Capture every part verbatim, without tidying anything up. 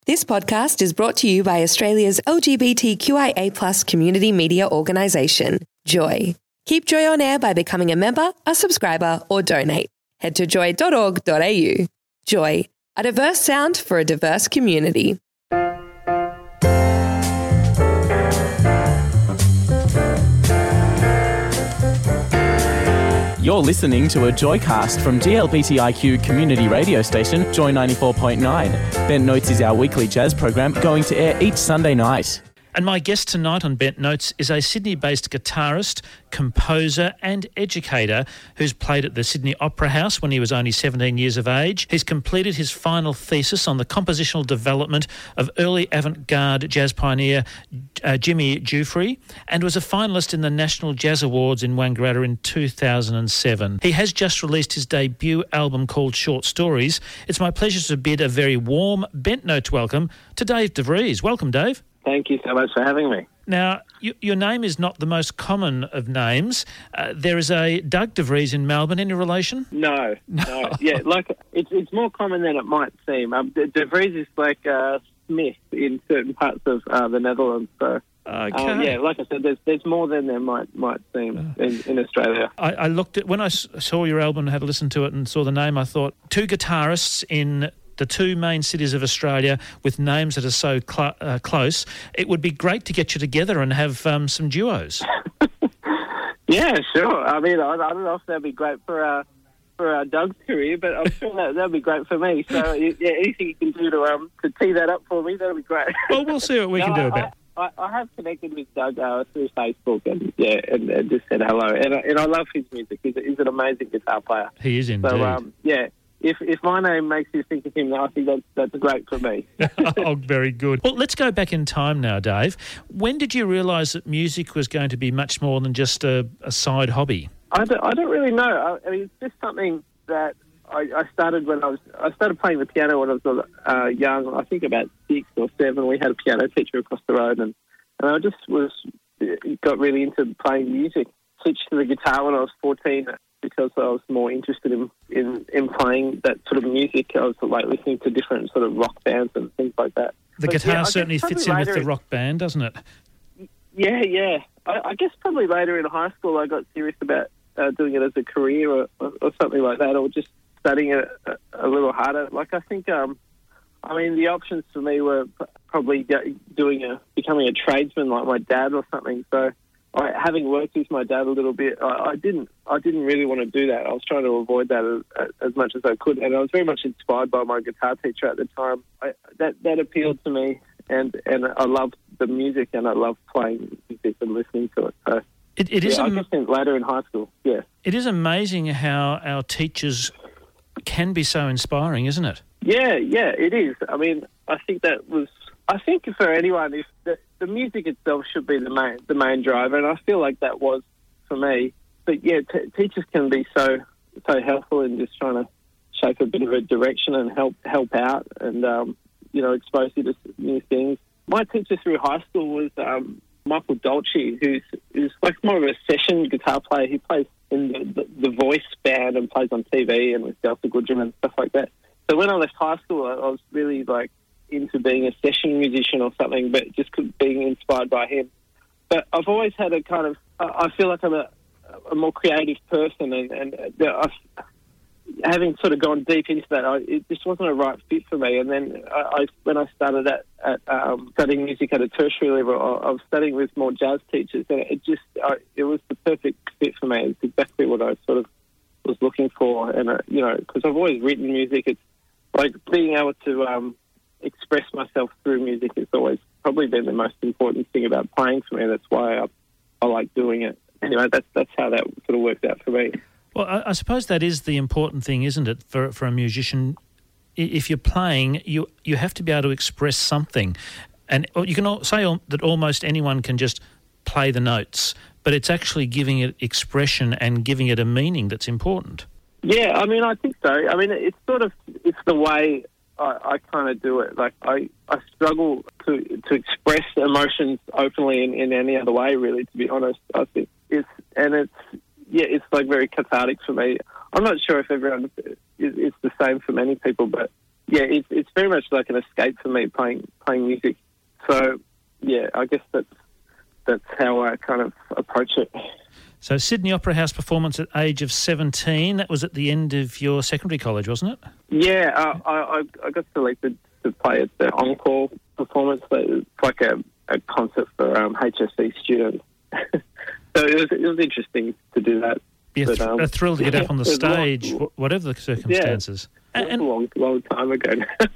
This podcast is brought to you by Australia's L G B T Q I A plus community media organisation, Joy. Keep Joy on air by becoming a member, a subscriber or donate. Head to joy dot org dot a u. Joy, a diverse sound for a diverse community. You're listening to a Joycast from G L B T I Q community radio station, Joy ninety-four point nine. Bent Notes is our weekly jazz program going to air each Sunday night. And my guest tonight on Bent Notes is a Sydney-based guitarist, composer and educator who's played at the Sydney Opera House when he was only seventeen years of age. He's completed his final thesis on the compositional development of early avant-garde jazz pioneer uh, Jimmy Giuffre and was a finalist in the National Jazz Awards in Wangaratta in two thousand seven. He has just released his debut album called Short Stories. It's my pleasure to bid a very warm Bent Notes welcome to Dave DeVries. Welcome, Dave. Thank you so much for having me. Now, you, your name is not the most common of names. Uh, there is a Doug DeVries in Melbourne. Any relation? No, no. Yeah, like it's it's more common than it might seem. Um, De, DeVries is like uh, Smith in certain parts of uh, the Netherlands. So, okay. um, yeah, like I said, there's there's more than there might might seem in, in Australia. I, I looked at when I saw your album and had a listen to it and saw the name. I thought two guitarists in the two main cities of Australia with names that are so cl- uh, close. It would be great to get you together and have um, some duos. Yeah, sure. I mean, I, I don't know if that'd be great for uh, for uh, Doug's career, but I'm sure that that'd be great for me. So, yeah, anything you can do to um to tee that up for me, that'd be great. Well, we'll see what we no, can do I, about it. I, I have connected with Doug uh, through Facebook and yeah, and, and just said hello. And, and I love his music. He's, he's an amazing guitar player. He is indeed. So, um, yeah. If if my name makes you think of him, I think that's, that's great for me. Oh, very good. Well, let's go back in time now, Dave. When did you realise that music was going to be much more than just a, a side hobby? I don't, I don't really know. I, I mean, it's just something that I, I started when I was... I started playing the piano when I was uh, young, I think about six or seven. We had a piano teacher across the road, and, and I just was got really into playing music. Switched to the guitar when I was fourteen, because I was more interested in, in, in playing that sort of music. I was like listening to different sort of rock bands and things like that. The but, guitar yeah, certainly fits in with the rock band, doesn't it? Yeah, yeah. I, I guess probably later in high school I got serious about uh, doing it as a career or, or, or something like that, or just studying it a, a little harder. Like I think, um, I mean, the options for me were probably doing a becoming a tradesman like my dad or something. So, I, having worked with my dad a little bit, I, I didn't. I didn't really want to do that. I was trying to avoid that as, as much as I could, and I was very much inspired by my guitar teacher at the time. I, that that appealed to me, and, and I loved the music, and I loved playing music and listening to it. So it, it is. Yeah, am- I guess later in high school, yeah. It is amazing how our teachers can be so inspiring, isn't it? Yeah, yeah, it is. I mean, I think that was. I think for anyone, if the, the music itself should be the main the main driver, and I feel like that was for me. But yeah, t- teachers can be so so helpful in just trying to shape a bit of a direction and help help out, and um, you know, expose you to new things. My teacher through high school was um, Michael Dolce, who's who's like more of a session guitar player. He plays in the, the, the Voice band and plays on T V and with Delta Goodrem and stuff like that. So when I left high school, I, I was really like into being a session musician or something, but just being inspired by him. But I've always had a kind of, I feel like I'm a, a more creative person, and, and I've, having sort of gone deep into that, I, it just wasn't a right fit for me. And then I, I when I started at, at um, studying music at a tertiary level, I, I was studying with more jazz teachers, and it just, I, it was the perfect fit for me. It's exactly what I sort of was looking for. And, uh, you know, because I've always written music, it's like being able to, um, express myself through music has always probably been the most important thing about playing for me. That's why I, I like doing it. Anyway, that's that's how that sort of worked out for me. Well, I, I suppose that is the important thing, isn't it, for for a musician? If you're playing, you you have to be able to express something, and you can say that almost anyone can just play the notes, but it's actually giving it expression and giving it a meaning that's important. Yeah, I mean, I think so. I mean, it's sort of it's the way I, I kind of do it. Like I, I struggle to to express emotions openly in, in any other way, really, to be honest. I think it's and it's yeah, it's like very cathartic for me. I'm not sure if everyone is, is the same for many people, but yeah, it's it's very much like an escape for me playing playing music. So yeah, I guess that's that's how I kind of approach it. So Sydney Opera House performance at age of seventeen. That was at the end of your secondary college, wasn't it? Yeah, uh, I, I I got selected to play at the Encore performance. It's like a, a concert for um, H S C students. So it was, it was interesting to do that. Yeah, but, um, a thrill to get yeah, up on the stage, long, whatever the circumstances. Yeah, and, a long, long time ago.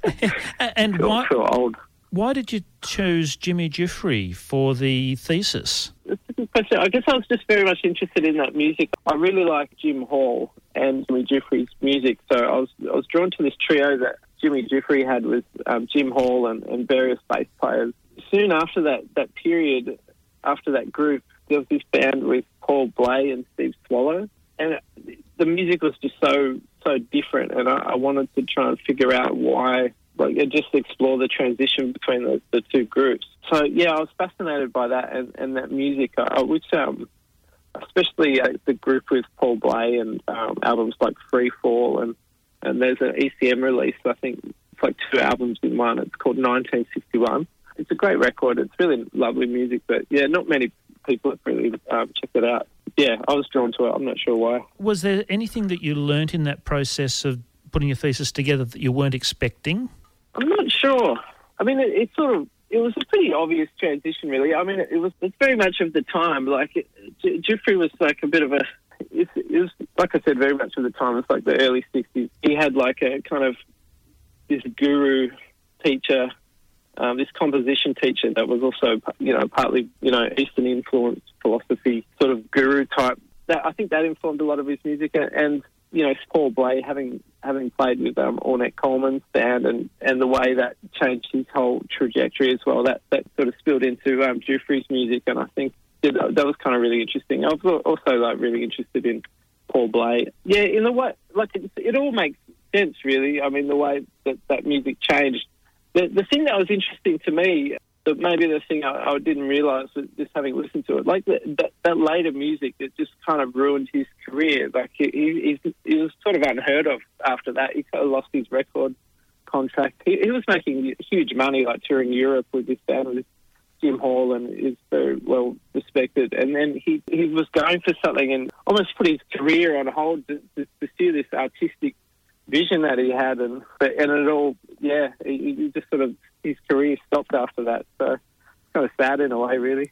And feel, why, feel old. Why did you choose Jimmy Giuffre for the thesis? That's a good question. I guess I was just very much interested in that music. I really like Jim Hall and Jimmy Giuffre's music, so I was I was drawn to this trio that Jimmy Giuffre had with um, Jim Hall and, and various bass players. Soon after that, that period, after that group, there was this band with Paul Bley and Steve Swallow, and the music was just so so different, and I, I wanted to try and figure out why, like just explore the transition between the, the two groups. So yeah, I was fascinated by that and, and that music, I, which um, especially uh, the group with Paul Bley and um, albums like Free Fall, and and there's an E C M release. I think it's like two albums in one. It's called nineteen sixty-one. It's a great record. It's really lovely music, but yeah, not many people have really um, checked it out. Yeah, I was drawn to it. I'm not sure why. Was there anything that you learnt in that process of putting your thesis together that you weren't expecting? I'm not sure. I mean, it, it sort of, it was a pretty obvious transition, really. I mean, it, it was it's very much of the time. Like, it, G- Giuffre was like a bit of a, it, it was, like I said, very much of the time. It's like the early sixties. He had like a kind of this guru teacher, Um, this composition teacher that was also, you know, partly, you know, Eastern influence philosophy sort of guru type. That I think that informed a lot of his music, and, and you know, Paul Bley having having played with um, Ornette Coleman's band, and, and the way that changed his whole trajectory as well. That that sort of spilled into um, Giuffre's music, and I think that, that was kind of really interesting. I was also like really interested in Paul Bley. Yeah, in the way, like it, it all makes sense, really. I mean, the way that that music changed. The, the thing that was interesting to me, that maybe the thing I, I didn't realise was just having listened to it, like the, that, that later music, it just kind of ruined his career. Like he, he, he was sort of unheard of after that. He kind of lost his record contract. He, he was making huge money, like touring Europe with this band with Jim Hall, and is very well respected. And then he, he was going for something and almost put his career on hold to, to pursue this artistic vision that he had, and and it all, yeah, he, he just sort of, his career stopped after that. So it's kind of sad in a way, really.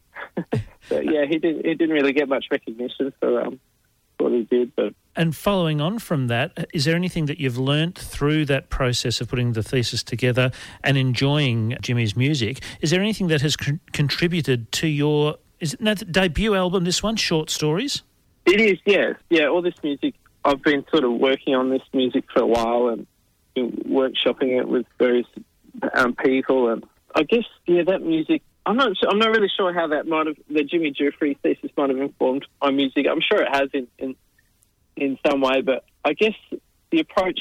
But yeah, he didn't he didn't really get much recognition for um, what he did. But and following on from that, is there anything that you've learnt through that process of putting the thesis together and enjoying Jimmy's music? Is there anything that has con- contributed to your, is it no, the debut album? This one, Short Stories. It is, yes, yeah. All this music. I've been sort of working on this music for a while and been workshopping it with various um, people, and I guess yeah, that music. I'm not. I'm not really sure how that might have. The Jimmy Giuffre thesis might have informed my music. I'm sure it has in, in in some way, but I guess the approach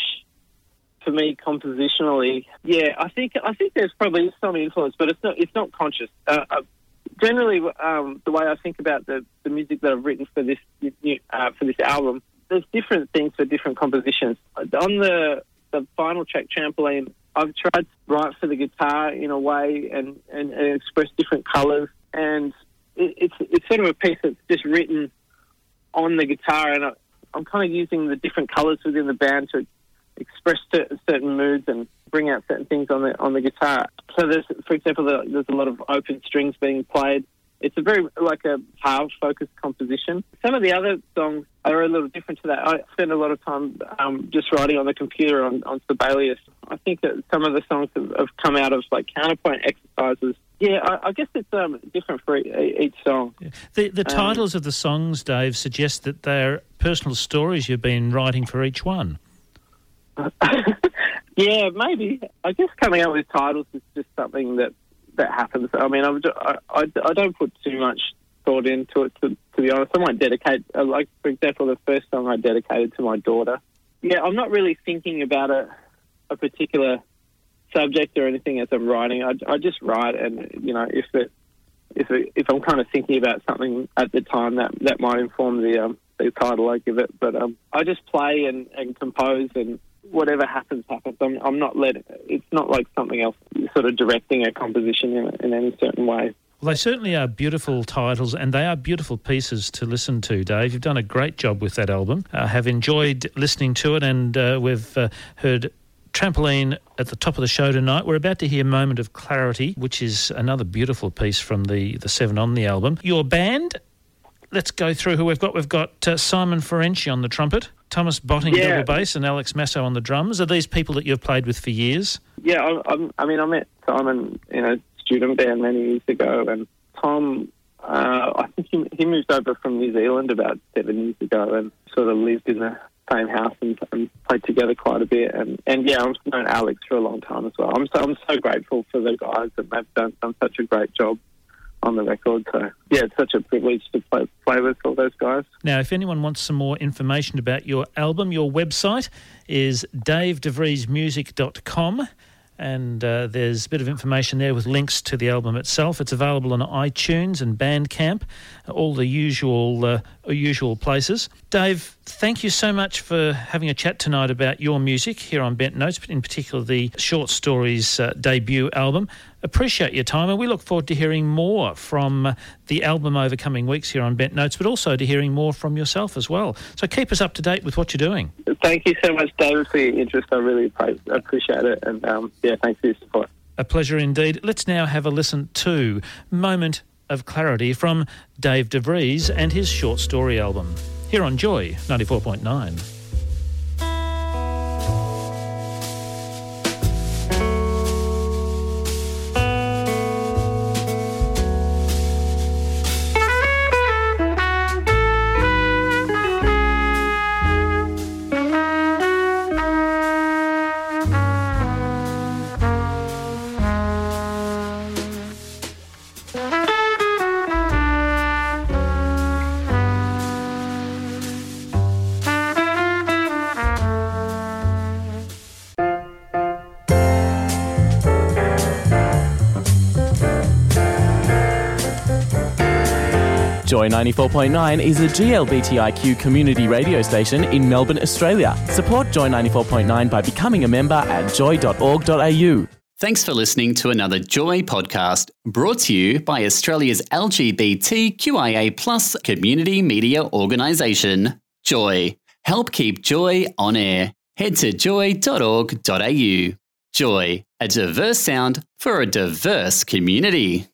for me compositionally, yeah, I think I think there's probably some influence, but it's not. It's not conscious. Uh, uh, generally, um, the way I think about the, the music that I've written for this uh, for this album. There's different things for different compositions. On the the final track, Trampoline, I've tried to write for the guitar in a way and, and, and express different colours. And it, it's it's sort of a piece that's just written on the guitar, and I, I'm kind of using the different colours within the band to express certain moods and bring out certain things on the on the guitar. So there's, for example, there's a lot of open strings being played. It's a very, like a power-focused composition. Some of the other songs are a little different to that. I spend a lot of time um, just writing on the computer on, on Sibelius. I think that some of the songs have, have come out of, like, counterpoint exercises. Yeah, I, I guess it's um, different for e- each song. Yeah. The, the titles um, of the songs, Dave, suggest that they're personal stories you've been writing for each one. Yeah, maybe. I guess coming up with titles is just something that that happens. I mean, I, I, I don't put too much thought into it, to, to be honest. I might dedicate, like, for example, the first song I dedicated to my daughter. Yeah, I'm not really thinking about a, a particular subject or anything as I'm writing. I, I just write, and, you know, if it, if it, if I'm kind of thinking about something at the time, that, that might inform the um, the title I give it. But um, I just play and, and compose, and whatever happens, happens. I'm, I'm not letting, it's not like something else, sort of directing a composition in, in any certain way. Well, they certainly are beautiful titles, and they are beautiful pieces to listen to, Dave. You've done a great job with that album. I uh, have enjoyed listening to it, and uh, we've uh, heard Trampoline at the top of the show tonight. We're about to hear Moment of Clarity, which is another beautiful piece from the, the seven on the album. Your band, let's go through who we've got. We've got uh, Simon Ferenczi on the trumpet, Thomas Botting yeah. double bass, and Alex Masso on the drums. Are these people that you've played with for years? Yeah, I, I'm, I mean, I met Simon in a student band many years ago, and Tom, uh, I think he, he moved over from New Zealand about seven years ago and sort of lived in the same house and, and played together quite a bit. And, and yeah, I've known Alex for a long time as well. I'm so, I'm so grateful for the guys, and they've done, done such a great job on the record. So yeah, it's such a privilege to play, play with all those guys. Now, if anyone wants some more information about your album, your website is dave de vries music dot com. And uh, there's a bit of information there with links to the album itself. It's available on iTunes and Bandcamp, all the usual uh, usual places. Dave, thank you so much for having a chat tonight about your music here on Bent Notes, in particular the Short Stories uh, debut album. Appreciate your time, and we look forward to hearing more from uh, the album over coming weeks here on Bent Notes, but also to hearing more from yourself as well. So keep us up to date with what you're doing. Thank you so much, David, for your interest. I really appreciate it, and um, yeah, thanks for your support. A pleasure indeed. Let's now have a listen to Moment of Clarity from Dave de Vries and his short story album, here on Joy ninety-four point nine. Joy ninety-four point nine is a G L B T I Q community radio station in Melbourne, Australia. Support Joy ninety-four point nine by becoming a member at joy dot org dot a u. Thanks for listening to another Joy podcast, brought to you by Australia's L G B T Q I A plus community media organisation, Joy. Help keep Joy on air. Head to joy dot org dot a u. Joy, a diverse sound for a diverse community.